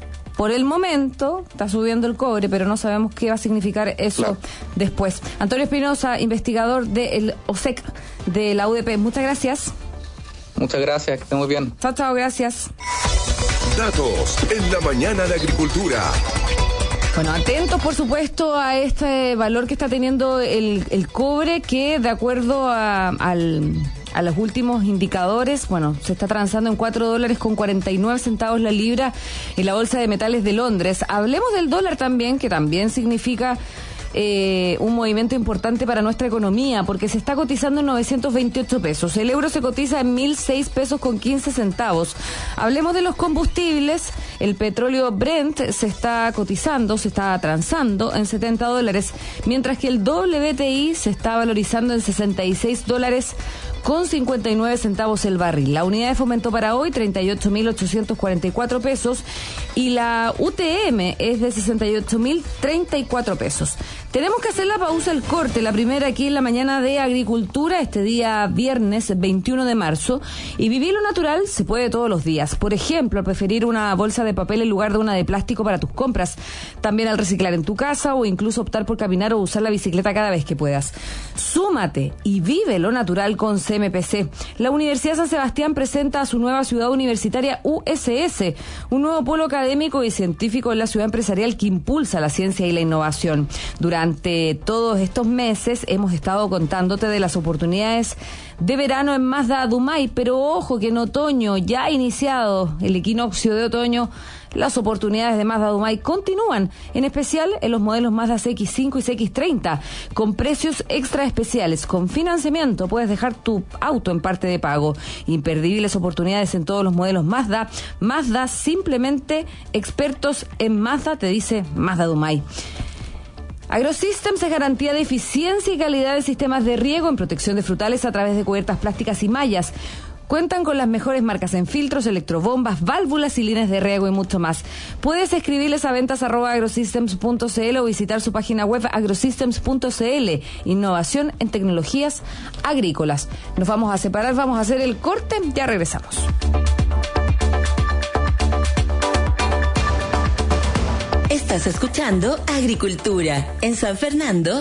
está subiendo el cobre, pero no sabemos qué va a significar eso después. Antonio Espinosa, investigador del OSEC de la UDP. Muchas gracias. Muchas gracias, que esté muy bien. Chao, gracias. Datos en la mañana de Agricultura. Bueno, atentos por supuesto a este valor que está teniendo el cobre, que de acuerdo a los últimos indicadores, bueno, se está transando en $4.49 la libra en la Bolsa de Metales de Londres. Hablemos del dólar también, que también significa un movimiento importante para nuestra economía, porque se está cotizando en 928 pesos. El euro se cotiza en 1.006 pesos con 15 centavos. Hablemos de los combustibles. El petróleo Brent se está cotizando, se está transando en $70, mientras que el WTI se está valorizando en $66 con 59 centavos el barril. La unidad de fomento para hoy, 38.844 pesos, y la UTM es de 68.034 pesos. Tenemos que hacer la pausa, el corte, la primera aquí en la mañana de Agricultura, este día viernes 21 de marzo, y vivir lo natural se puede todos los días. Por ejemplo, al preferir una bolsa de papel en lugar de una de plástico para tus compras, también al reciclar en tu casa o incluso optar por caminar o usar la bicicleta cada vez que puedas. Súmate y vive lo natural con CMPC. La Universidad San Sebastián presenta a su nueva ciudad universitaria USS, un nuevo polo académico y científico en la ciudad empresarial que impulsa la ciencia y la innovación. Durante todos estos meses hemos estado contándote de las oportunidades de verano en Mazda Dumay, pero ojo que en otoño, ya iniciado el equinoccio de otoño, las oportunidades de Mazda Dumay continúan, en especial en los modelos Mazda CX-5 y CX-30, con precios extra especiales, con financiamiento. Puedes dejar tu auto en parte de pago. Imperdibles oportunidades en todos los modelos Mazda. Mazda, simplemente expertos en Mazda, te dice Mazda Dumay. AgroSystems es garantía de eficiencia y calidad de sistemas de riego en protección de frutales a través de cubiertas plásticas y mallas. Cuentan con las mejores marcas en filtros, electrobombas, válvulas y líneas de riego y mucho más. Puedes escribirles a ventas@agrosystems.cl o visitar su página web agrosystems.cl. Innovación en tecnologías agrícolas. Nos vamos a separar, vamos a hacer el corte, ya regresamos. Estás escuchando Agricultura en San Fernando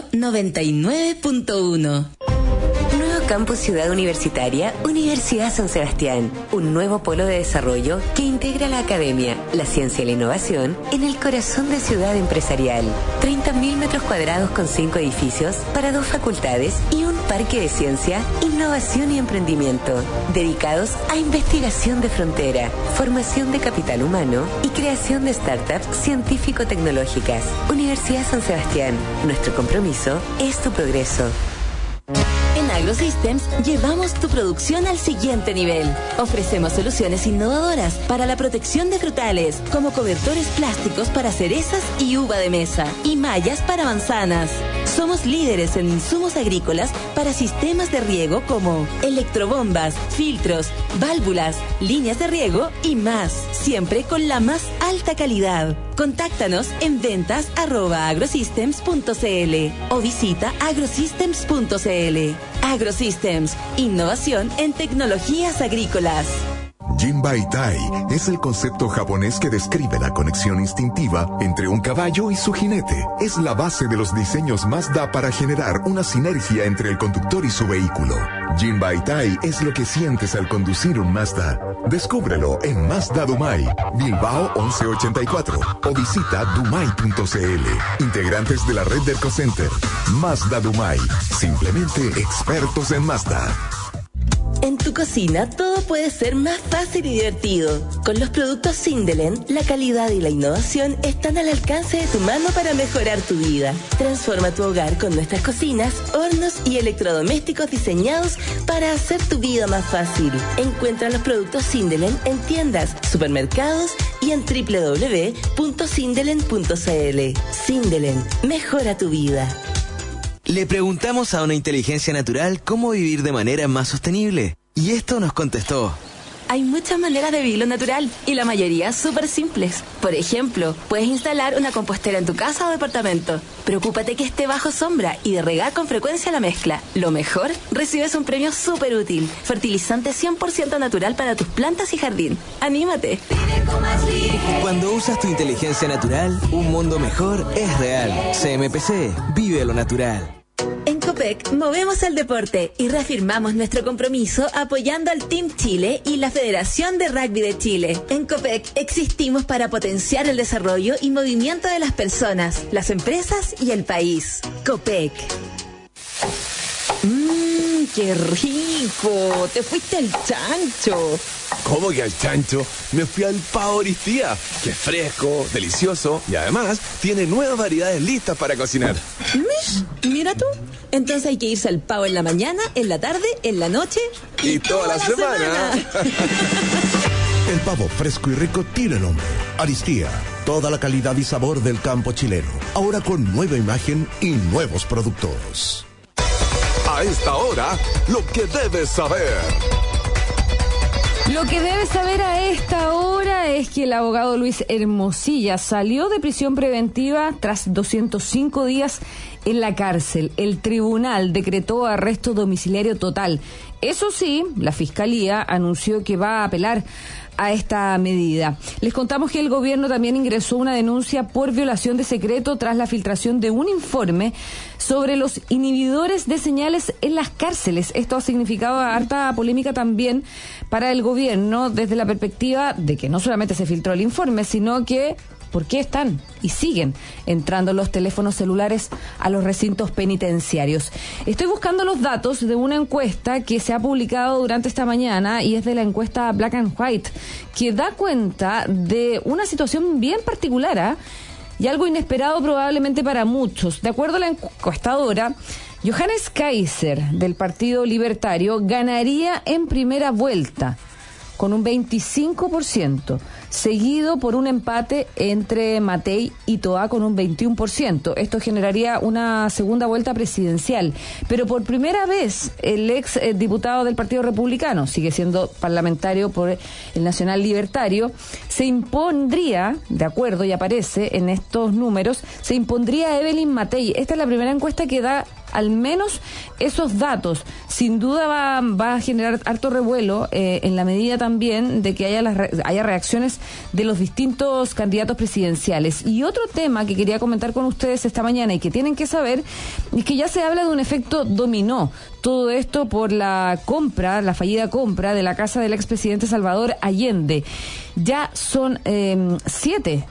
99.1. Nuevo Campus Ciudad Universitaria, Universidad San Sebastián. Un nuevo polo de desarrollo que integra la academia, la ciencia y la innovación en el corazón de ciudad empresarial. 30.000 metros cuadrados con 5 edificios para 2 facultades y un parque de ciencia, innovación y emprendimiento, dedicados a investigación de frontera, formación de capital humano y creación de startups científico-tecnológicas. Universidad San Sebastián, nuestro compromiso es tu progreso. En AgroSystems llevamos tu producción al siguiente nivel. Ofrecemos soluciones innovadoras para la protección de frutales, como cobertores plásticos para cerezas y uva de mesa, y mallas para manzanas. Somos líderes en insumos agrícolas para sistemas de riego como electrobombas, filtros, válvulas, líneas de riego y más, siempre con la más alta calidad. Contáctanos en ventas@agrosystems.cl o visita agrosystems.cl. AgroSystems, innovación en tecnologías agrícolas. Jinbaitai es el concepto japonés que describe la conexión instintiva entre un caballo y su jinete. Es la base de los diseños Mazda para generar una sinergia entre el conductor y su vehículo. Jinbaitai es lo que sientes al conducir un Mazda. Descúbrelo en Mazda Dumay, Bilbao 1184 o visita dumay.cl. Integrantes de la red del Ecocenter. Mazda Dumay, simplemente expertos en Mazda. En tu cocina todo puede ser más fácil y divertido. Con los productos Sindelen, la calidad y la innovación están al alcance de tu mano para mejorar tu vida. Transforma tu hogar con nuestras cocinas, hornos y electrodomésticos diseñados para hacer tu vida más fácil. Encuentra los productos Sindelen en tiendas, supermercados y en www.sindelen.cl. Sindelen, mejora tu vida. Le preguntamos a una inteligencia natural cómo vivir de manera más sostenible. Y esto nos contestó: Hay muchas maneras de vivir lo natural y la mayoría súper simples. Por ejemplo, puedes instalar una compostera en tu casa o departamento. Preocúpate que esté bajo sombra y de regar con frecuencia la mezcla. Lo mejor, recibes un premio súper útil: fertilizante 100% natural para tus plantas y jardín. ¡Anímate! Cuando usas tu inteligencia natural, un mundo mejor es real. CMPC, vive lo natural. En Copec Copec movemos el deporte y reafirmamos nuestro compromiso apoyando al Team Chile y la Federación de Rugby de Chile. En Copec existimos para potenciar el desarrollo y movimiento de las personas, las empresas y el país. Copec. ¡Qué rico! ¡Te fuiste al chancho! ¿Cómo que al chancho? Me fui al Pavo Oristía, que es fresco, delicioso y además tiene nuevas variedades listas para cocinar. Mira tú. Entonces hay que irse al Pavo en la mañana, en la tarde, en la noche y toda la semana. El pavo fresco y rico tiene nombre. Aristía. Toda la calidad y sabor del campo chileno. Ahora con nueva imagen y nuevos productos. A esta hora, lo que debes saber. Lo que debes saber a esta hora es que el abogado Luis Hermosilla salió de prisión preventiva tras 205 días en la cárcel. El tribunal decretó arresto domiciliario total. Eso sí, la Fiscalía anunció que va a apelar a esta medida. Les contamos que el gobierno también ingresó una denuncia por violación de secreto tras la filtración de un informe sobre los inhibidores de señales en las cárceles. Esto ha significado harta polémica también para el gobierno desde la perspectiva de que no solamente se filtró el informe, sino que ¿por qué están y siguen entrando los teléfonos celulares a los recintos penitenciarios? Estoy buscando los datos de una encuesta que se ha publicado durante esta mañana y es de la encuesta Black and White, que da cuenta de una situación bien particular y algo inesperado probablemente para muchos. De acuerdo a la encuestadora, Johannes Kaiser, del Partido Libertario, ganaría en primera vuelta con un 25%, seguido por un empate entre Matei y Toá con un 21%. Esto generaría una segunda vuelta presidencial. Pero por primera vez, el ex diputado del Partido Republicano, sigue siendo parlamentario por el Nacional Libertario, se impondría, de acuerdo y aparece en estos números, se impondría a Evelyn Matei. Esta es la primera encuesta que da al menos esos datos. Sin duda va a generar harto revuelo en la medida también de que haya reacciones de los distintos candidatos presidenciales. Y otro tema que quería comentar con ustedes esta mañana y que tienen que saber es que ya se habla de un efecto dominó. Todo esto por la fallida compra de la casa del expresidente Salvador Allende. Ya son 7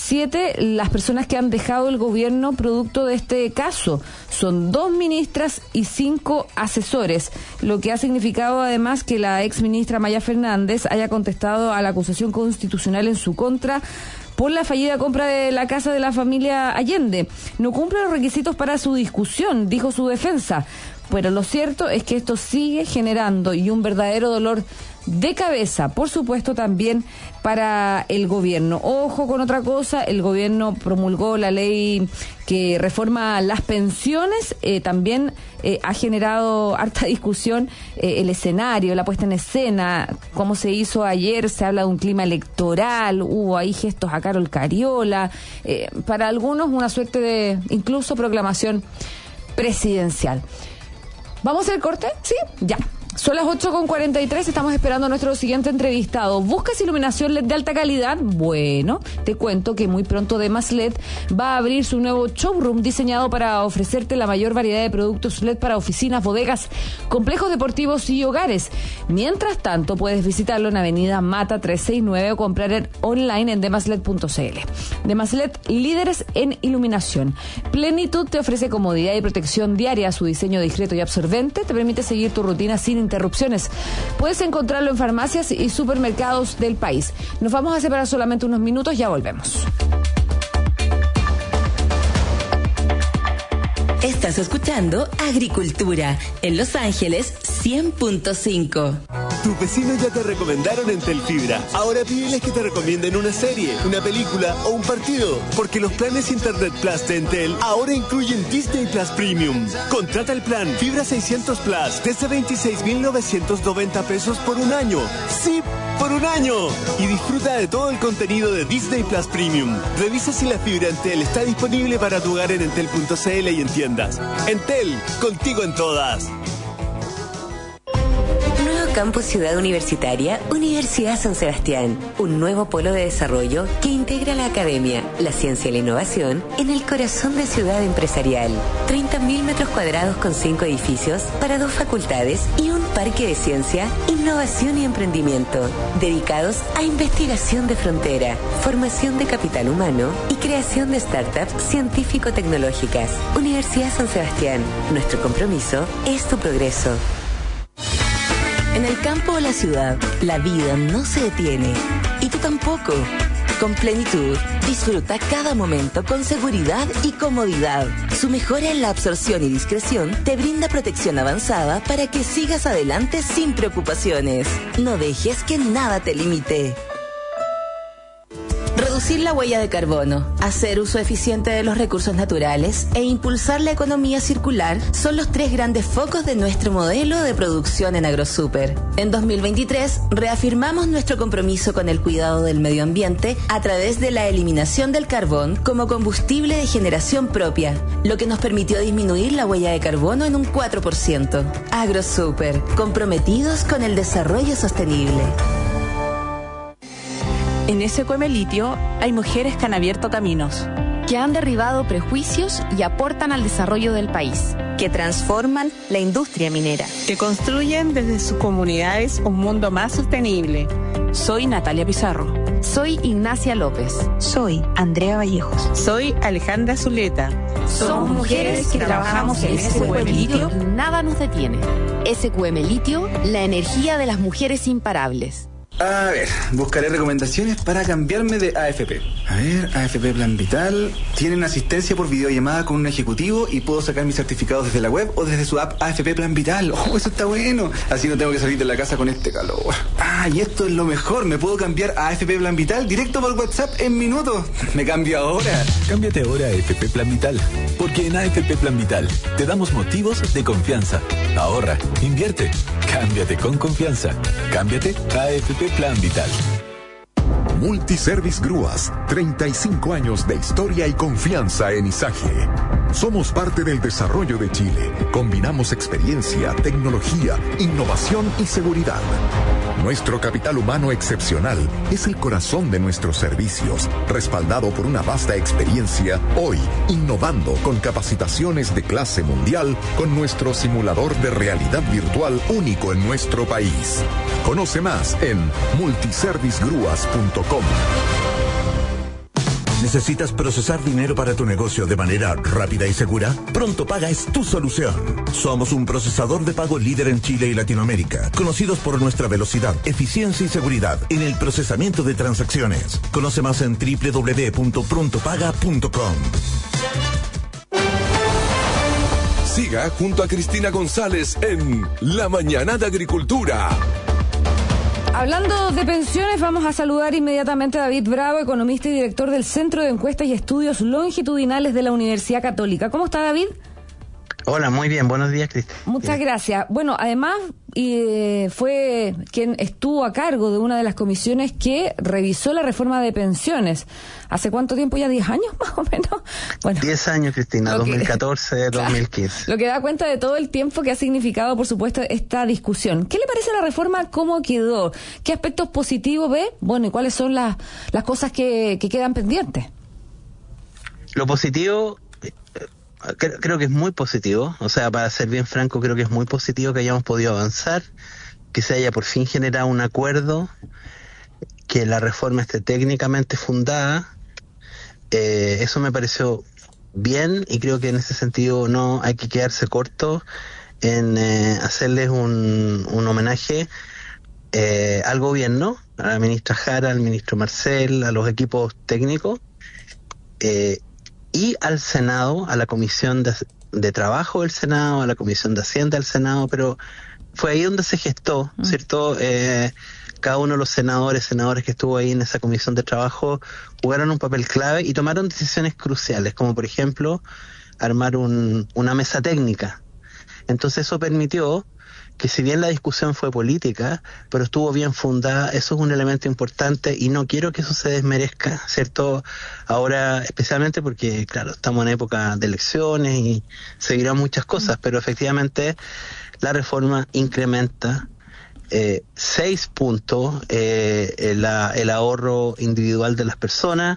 las personas que han dejado el gobierno producto de este caso. Son 2 ministras y 5 asesores, lo que ha significado además que la exministra Maya Fernández haya contestado a la acusación constitucional en su contra por la fallida compra de la casa de la familia Allende. No cumple los requisitos para su discusión, dijo su defensa, pero lo cierto es que esto sigue generando y un verdadero dolor de cabeza, por supuesto, también para el gobierno. Ojo con otra cosa, el gobierno promulgó la ley que reforma las pensiones, también ha generado harta discusión el escenario, la puesta en escena, cómo se hizo ayer, se habla de un clima electoral, hubo ahí gestos a Carol Cariola, para algunos una suerte de incluso proclamación presidencial. ¿Vamos al corte? ¿Sí? Ya. Son las 8:43, estamos esperando a nuestro siguiente entrevistado. ¿Buscas iluminación LED de alta calidad? Bueno, te cuento que muy pronto Demas LED va a abrir su nuevo showroom diseñado para ofrecerte la mayor variedad de productos LED para oficinas, bodegas, complejos deportivos y hogares. Mientras tanto, puedes visitarlo en Avenida Mata 369 o comprar online en demasled.cl. Demas LED, líderes en iluminación. Plenitud te ofrece comodidad y protección diaria. Su diseño discreto y absorbente te permite seguir tu rutina sin interrupciones. Puedes encontrarlo en farmacias y supermercados del país. Nos vamos a separar solamente unos minutos, ya volvemos. Estás escuchando Agricultura en Los Ángeles 100.5. Tus vecinos ya te recomendaron Entel Fibra. Ahora pídeles que te recomienden una serie, una película o un partido, porque los planes Internet Plus de Entel ahora incluyen Disney Plus Premium. Contrata el plan Fibra 600 Plus desde 26,990 pesos por un año. ¡Sí, por un año! Y disfruta de todo el contenido de Disney Plus Premium. Revisa si la fibra Entel está disponible para tu hogar en entel.cl y en tiendas. Entel, contigo en todas. Nuevo Campus Ciudad Universitaria, Universidad San Sebastián. Un nuevo polo de desarrollo que integra la academia, la ciencia y la innovación en el corazón de Ciudad Empresarial. 30.000 metros cuadrados con 5 edificios para 2 facultades y un parque de ciencia, innovación y emprendimiento, dedicados a investigación de frontera, formación de capital humano y creación de startups científico-tecnológicas. Universidad San Sebastián. Nuestro compromiso es tu progreso. En el campo o la ciudad, la vida no se detiene. Y tú tampoco. Con Plenitud, disfruta cada momento con seguridad y comodidad. Su mejora en la absorción y discreción te brinda protección avanzada para que sigas adelante sin preocupaciones. No dejes que nada te limite. Reducir la huella de carbono, hacer uso eficiente de los recursos naturales e impulsar la economía circular son los 3 grandes focos de nuestro modelo de producción en AgroSuper. En 2023 reafirmamos nuestro compromiso con el cuidado del medio ambiente a través de la eliminación del carbón como combustible de generación propia, lo que nos permitió disminuir la huella de carbono en un 4%. AgroSuper, comprometidos con el desarrollo sostenible. En SQM Litio hay mujeres que han abierto caminos, que han derribado prejuicios y aportan al desarrollo del país, que transforman la industria minera, que construyen desde sus comunidades un mundo más sostenible. Soy Natalia Pizarro. Soy Ignacia López. Soy Andrea Vallejos. Soy Alejandra Zuleta. Somos mujeres que trabajamos en SQM Litio y nada nos detiene. SQM Litio, la energía de las mujeres imparables. A ver, buscaré recomendaciones para cambiarme de AFP. A ver, AFP Plan Vital. Tienen asistencia por videollamada con un ejecutivo y puedo sacar mis certificados desde la web o desde su app AFP Plan Vital. ¡Oh, eso está bueno! Así no tengo que salir de la casa con este calor. Ah, y esto es lo mejor. Me puedo cambiar a AFP Plan Vital directo por WhatsApp en minutos. Me cambio ahora. Cámbiate ahora a AFP Plan Vital. Porque en AFP Plan Vital te damos motivos de confianza. Ahorra, invierte, cámbiate con confianza. Cámbiate a AFP Plan Vital. Multiservice Grúas, 35 años de historia y confianza en Izaje. Somos parte del desarrollo de Chile. Combinamos experiencia, tecnología, innovación y seguridad. Nuestro capital humano excepcional es el corazón de nuestros servicios, respaldado por una vasta experiencia, hoy innovando con capacitaciones de clase mundial con nuestro simulador de realidad virtual único en nuestro país. Conoce más en multiservicegrúas.com. ¿Necesitas procesar dinero para tu negocio de manera rápida y segura? Pronto Paga es tu solución. Somos un procesador de pago líder en Chile y Latinoamérica, conocidos por nuestra velocidad, eficiencia y seguridad en el procesamiento de transacciones. Conoce más en www.prontopaga.com. Siga junto a Cristina González en La Mañana de Agricultura. Hablando de pensiones, vamos a saludar inmediatamente a David Bravo, economista y director del Centro de Encuestas y Estudios Longitudinales de la Universidad Católica. ¿Cómo está, David? Hola, muy bien. Buenos días, Cristina. Muchas gracias. Bueno, además fue quien estuvo a cargo de una de las comisiones que revisó la reforma de pensiones. ¿Hace cuánto tiempo ya? ¿10 años más o menos? Bueno, 10 años, Cristina, 2014, claro, 2015. Lo que da cuenta de todo el tiempo que ha significado, por supuesto, esta discusión. ¿Qué le parece la reforma? ¿Cómo quedó? ¿Qué aspectos positivos ve? Bueno, ¿y cuáles son las cosas que quedan pendientes? Lo positivo... Creo que es muy positivo, o sea, para ser bien franco, creo que es muy positivo que hayamos podido avanzar, que se haya por fin generado un acuerdo, que la reforma esté técnicamente fundada. Eso me pareció bien y creo que en ese sentido no hay que quedarse corto en hacerles un homenaje al gobierno, a la ministra Jara, al ministro Marcel, a los equipos técnicos, y al Senado, a la Comisión de Trabajo del Senado, a la Comisión de Hacienda del Senado, pero fue ahí donde se gestó, ¿cierto? Cada uno de los senadores que estuvo ahí en esa Comisión de Trabajo jugaron un papel clave y tomaron decisiones cruciales, como por ejemplo armar una mesa técnica. Entonces eso permitió que, si bien la discusión fue política, pero estuvo bien fundada. Eso es un elemento importante y no quiero que eso se desmerezca, ¿cierto? Ahora, especialmente porque, claro, estamos en época de elecciones y seguirán muchas cosas, pero efectivamente la reforma incrementa 6 puntos el ahorro individual de las personas,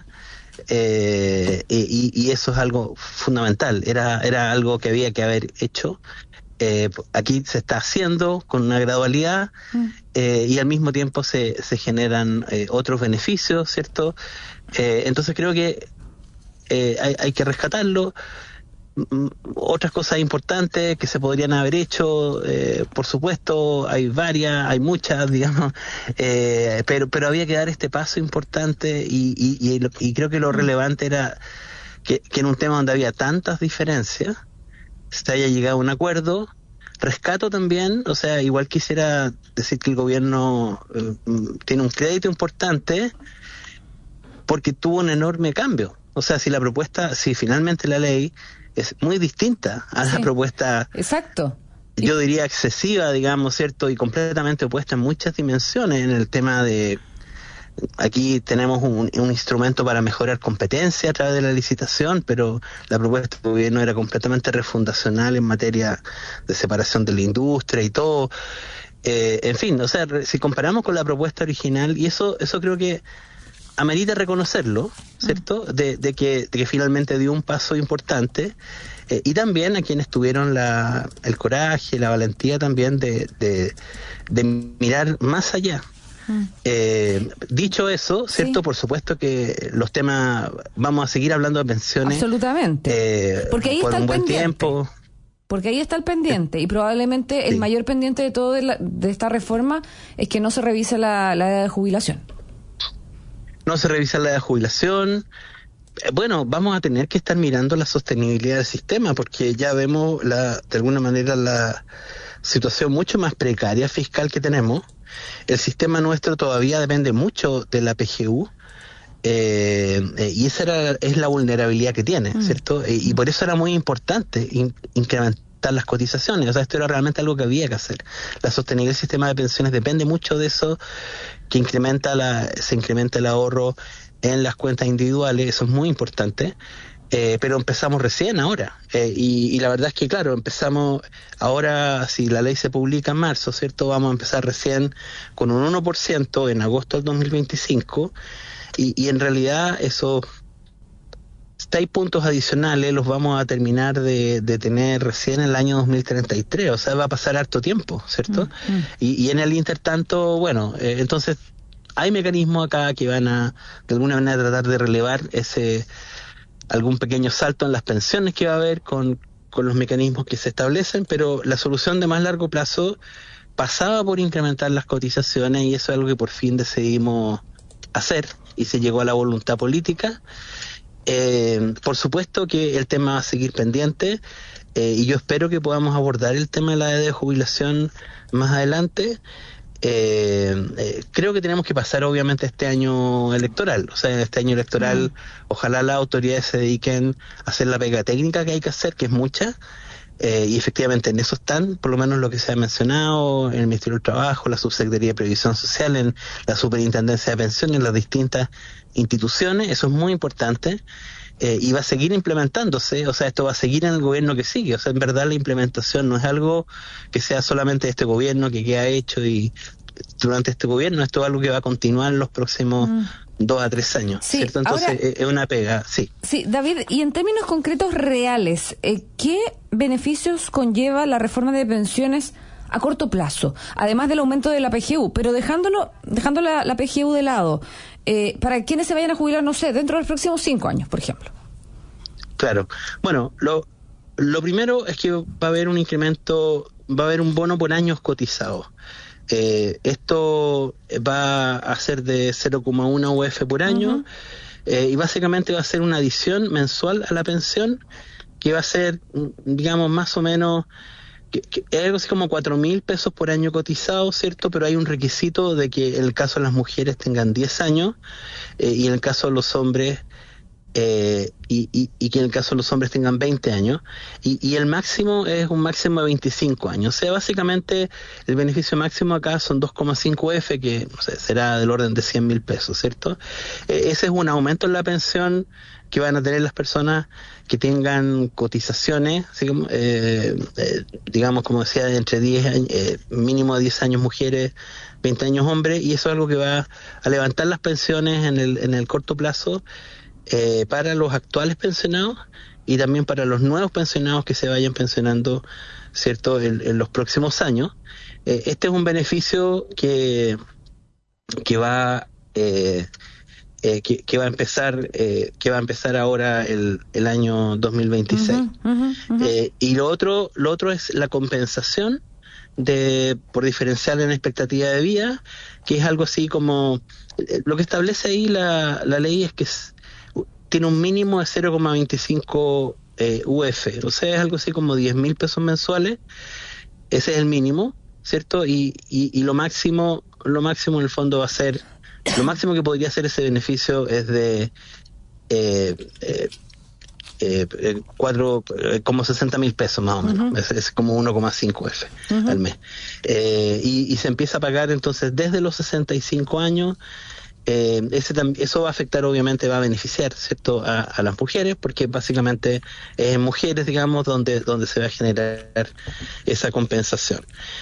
y eso es algo fundamental, era algo que había que haber hecho. Aquí se está haciendo con una gradualidad, y al mismo tiempo se generan otros beneficios, ¿cierto? Entonces creo que hay que rescatarlo. Otras cosas importantes que se podrían haber hecho, por supuesto, hay muchas, digamos, pero había que dar este paso importante, y creo que lo relevante era que en un tema donde había tantas diferencias se haya llegado a un acuerdo. Rescato también, o sea, igual quisiera decir que el gobierno tiene un crédito importante porque tuvo un enorme cambio. O sea, si finalmente la ley es muy distinta a la propuesta, exacto, yo diría excesiva, digamos, ¿cierto? Y completamente opuesta en muchas dimensiones en el tema de... Aquí tenemos un instrumento para mejorar competencia a través de la licitación, pero la propuesta del gobierno era completamente refundacional en materia de separación de la industria y todo. En fin, o sea, si comparamos con la propuesta original, y eso creo que amerita reconocerlo, ¿cierto? De que finalmente dio un paso importante, y también a quienes tuvieron el coraje, la valentía también de mirar más allá. Dicho eso, ¿cierto? Por supuesto que los temas, vamos a seguir hablando de pensiones. Absolutamente. Porque ahí por está un el buen pendiente. tiempo. Porque ahí está el pendiente, y probablemente el mayor pendiente de todo de esta reforma es que no se revise la edad de jubilación. No se revisa la edad de jubilación. Bueno, vamos a tener que estar mirando la sostenibilidad del sistema, porque ya vemos de alguna manera la situación mucho más precaria fiscal que tenemos. El sistema nuestro todavía depende mucho de la PGU, y esa es la vulnerabilidad que tiene, ¿cierto? Y por eso era muy importante incrementar las cotizaciones. O sea, esto era realmente algo que había que hacer. La sostenibilidad del sistema de pensiones depende mucho de eso, que se incrementa el ahorro en las cuentas individuales. Eso es muy importante. Pero empezamos recién ahora, y la verdad es que, claro, empezamos ahora, si la ley se publica en marzo, ¿cierto? Vamos a empezar recién con un 1% en agosto del 2025, y en realidad esos 6 puntos adicionales los vamos a terminar de tener recién en el año 2033, o sea, va a pasar harto tiempo, ¿cierto? Y en el intertanto, bueno, entonces hay mecanismos acá que van a, de alguna manera, tratar de relevar algún pequeño salto en las pensiones que va a haber con los mecanismos que se establecen, pero la solución de más largo plazo pasaba por incrementar las cotizaciones, y eso es algo que por fin decidimos hacer, y se llegó a la voluntad política. Por supuesto que el tema va a seguir pendiente, y yo espero que podamos abordar el tema de la edad de jubilación más adelante. Creo que tenemos que pasar obviamente este año electoral, o sea, en este año electoral ojalá las autoridades se dediquen a hacer la pega técnica que hay que hacer, que es mucha, y efectivamente en eso están, por lo menos lo que se ha mencionado en el Ministerio del Trabajo, la Subsecretaría de Previsión Social, en la Superintendencia de Pensiones, en las distintas instituciones. Eso es muy importante. Y va a seguir implementándose, o sea, esto va a seguir en el gobierno que sigue. O sea, en verdad la implementación no es algo que sea solamente de este gobierno, que queda hecho y durante este gobierno. Esto es algo que va a continuar en los próximos 2 a 3 años, sí, ¿cierto? Entonces ahora, es una pega, sí. Sí, David, y en términos concretos reales, ¿qué beneficios conlleva la reforma de pensiones a corto plazo? Además del aumento de la PGU, pero dejando la PGU de lado, para quienes se vayan a jubilar, no sé, dentro de los próximos 5 años, por ejemplo. Claro. Bueno, lo primero es que va a haber un incremento, va a haber un bono por años cotizados. Esto va a ser de 0,1 UF por año, y básicamente va a ser una adición mensual a la pensión, que va a ser, digamos, más o menos, que es algo así como 4.000 pesos por año cotizado, ¿cierto? Pero hay un requisito de que en el caso de las mujeres tengan 10 años, y en el caso de los hombres y que en el caso de los hombres tengan 20 años, y el máximo es un máximo de 25 años. O sea, básicamente el beneficio máximo acá son 2,5F, que no sé, será del orden de 100.000 pesos, ¿cierto? Ese es un aumento en la pensión que van a tener las personas que tengan cotizaciones, ¿sí? Digamos, como decía, entre 10 años, mínimo de 10 años mujeres, 20 años hombres, y eso es algo que va a levantar las pensiones en el corto plazo, para los actuales pensionados y también para los nuevos pensionados que se vayan pensionando, ¿cierto?, en los próximos años. Este es un beneficio que va que va a empezar ahora el año 2026. Y lo otro es la compensación por diferencial en expectativa de vida, que es algo así como lo que establece ahí la ley, es que tiene un mínimo de 0,25 UF, o sea, es algo así como 10.000 pesos mensuales. Ese es el mínimo, ¿cierto? Y lo máximo en el fondo va a ser, lo máximo que podría ser ese beneficio es de como 60.000 pesos más o menos. Es como 1,5 F al mes. Y se empieza a pagar entonces desde los 65 años. Eso va a afectar, obviamente, va a beneficiar, ¿cierto?, a las mujeres, porque básicamente es en mujeres, digamos, donde se va a generar esa compensación.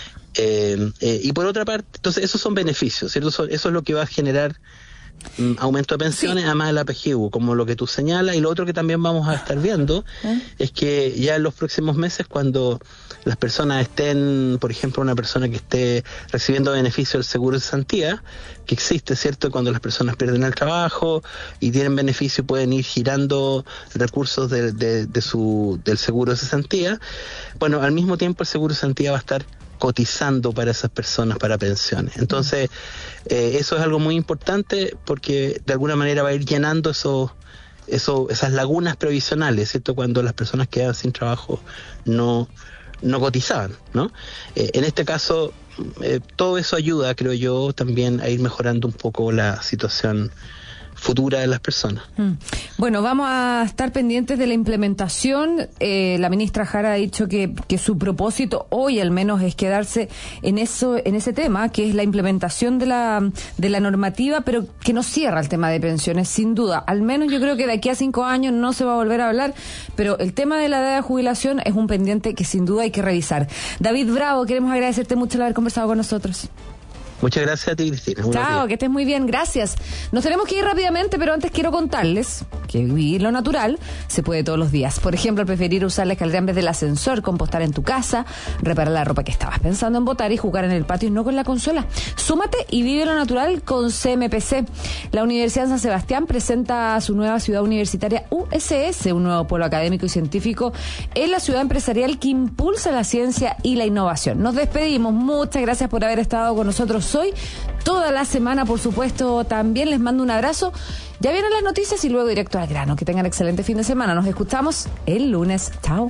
Y por otra parte, entonces esos son beneficios, ¿cierto? Eso es lo que va a generar aumento de pensiones, además del APGU, como lo que tú señalas. Y lo otro que también vamos a estar viendo es que ya en los próximos meses, cuando las personas estén, por ejemplo, una persona que esté recibiendo beneficio del seguro de cesantía, que existe, ¿cierto?, cuando las personas pierden el trabajo y tienen beneficio, pueden ir girando recursos del seguro de cesantía. Bueno, al mismo tiempo el seguro de cesantía va a estar cotizando para esas personas para pensiones. Entonces, eso es algo muy importante, porque de alguna manera va a ir llenando esas lagunas previsionales, ¿cierto?, cuando las personas quedaban sin trabajo no cotizaban, ¿no? En este caso, todo eso ayuda, creo yo, también a ir mejorando un poco la situación futura de las personas. Bueno, vamos a estar pendientes de la implementación. La ministra Jara ha dicho que su propósito hoy al menos es quedarse en ese tema, que es la implementación de la normativa, pero que no cierra el tema de pensiones, sin duda. Al menos yo creo que de aquí a 5 años no se va a volver a hablar, pero el tema de la edad de jubilación es un pendiente que sin duda hay que revisar. David Bravo, queremos agradecerte mucho el haber conversado con nosotros. Muchas gracias a ti, Cristina. Chao, que estés muy bien, gracias. Nos tenemos que ir rápidamente, pero antes quiero contarles que vivir lo natural se puede todos los días. Por ejemplo, al preferir usar la escalera en vez del ascensor, compostar en tu casa, reparar la ropa que estabas pensando en botar y jugar en el patio y no con la consola. Súmate y vive lo natural con CMPC. La Universidad de San Sebastián presenta su nueva ciudad universitaria USS, un nuevo polo académico y científico en la ciudad empresarial que impulsa la ciencia y la innovación. Nos despedimos. Muchas gracias por haber estado con nosotros hoy, toda la semana, por supuesto. También les mando un abrazo. Ya vienen las noticias y luego directo al grano. Que tengan excelente fin de semana. Nos escuchamos el lunes. Chao.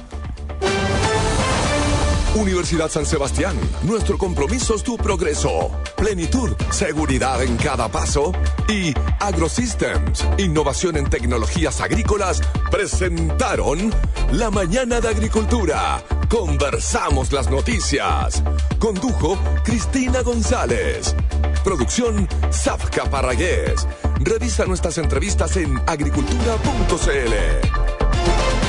Universidad San Sebastián, nuestro compromiso es tu progreso. Plenitud, seguridad en cada paso. Y AgroSystems, innovación en tecnologías agrícolas, presentaron La Mañana de Agricultura. Conversamos las noticias. Condujo Cristina González. Producción Zafka Parragués. Revisa nuestras entrevistas en agricultura.cl.